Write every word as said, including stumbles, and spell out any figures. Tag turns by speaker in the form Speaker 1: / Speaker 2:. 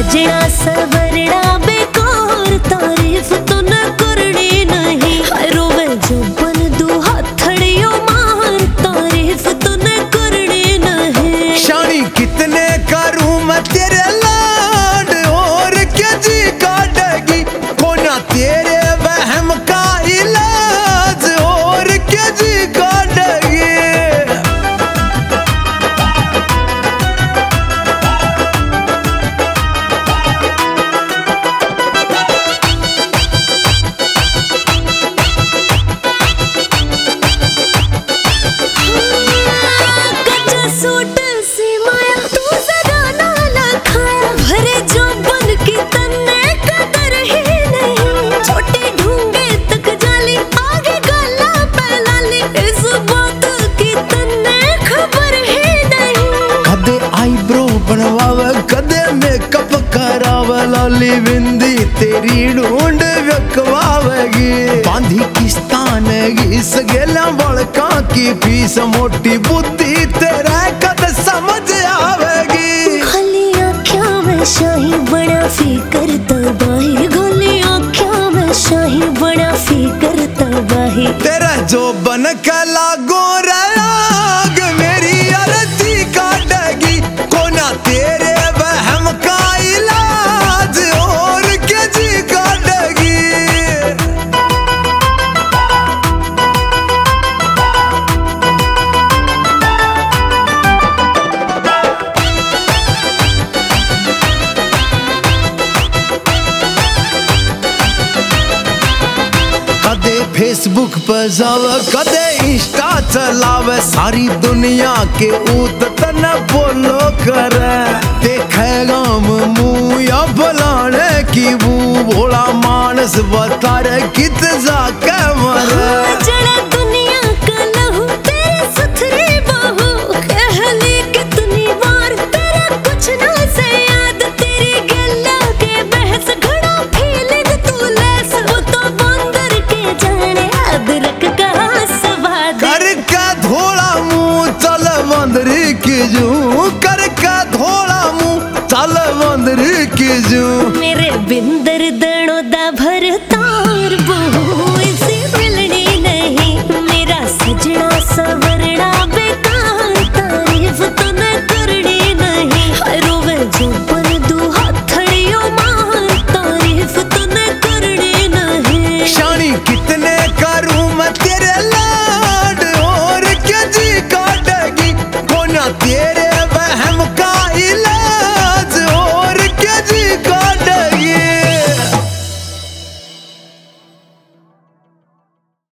Speaker 1: सजना सवरना बेकार, तारीफ तो न करनी नहीं। रोवे जो बन दो हथड़ियों मार, तारीफ तो न करनी नहीं।
Speaker 2: शानी कितने करूं मैं तेरे लाड, और क्या जी काटेगी कोना तेरे वहम का इलाज, और क्या जी काटेगी। बनवावे कदे मेकअप करावे, लाली बिंदी तेरी ढूंढ व्यकवावेगी। बांधी किस्तानेगी सगेला बड़का की फीस, मोटी बुद्धि तेरा कद समझ आवेगी।
Speaker 1: गली आँखों में शाही बड़ा फिकर तबाही, गली आँखों में शाही बड़ा फिकर तबाही।
Speaker 2: तेरा जो बन के लागो राग मेरी अर्जी काटेगी कोना तेरे वहम का इलाज, और क्या जी काटेगी। कदे फेसबुक पर जावे कदे इंस्टा चलावे, सारी दुनिया के ऊत तना बोलो करे। देखेगा मुंह या फलाने की वो भोला मानस बता रे कित जाके मरे।
Speaker 1: जड़ा दुनिया का लहू तेरे सुथरी बहू, कहली कितनी बार तेरा कुछ ना से याद। तेरी गल्ला के बहस घड़ा फीलिंग तू लेस, वो तो बंदर के जाने अदरक का स्वाद।
Speaker 2: कर का धोला मुंह चल बंदरी की जू, कर का धोला मुंह चल बंदरी की जू।
Speaker 1: मेरे बिंदर दड़ों दा भरता